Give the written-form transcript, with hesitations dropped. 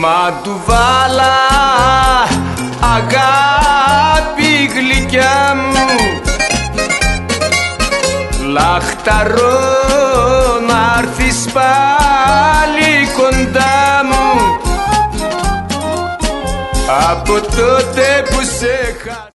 Μαντουβάλα, αγάπη γλυκιά μου, λαχταρώ να'ρθεις πάλι κοντά μου, από τότε που σε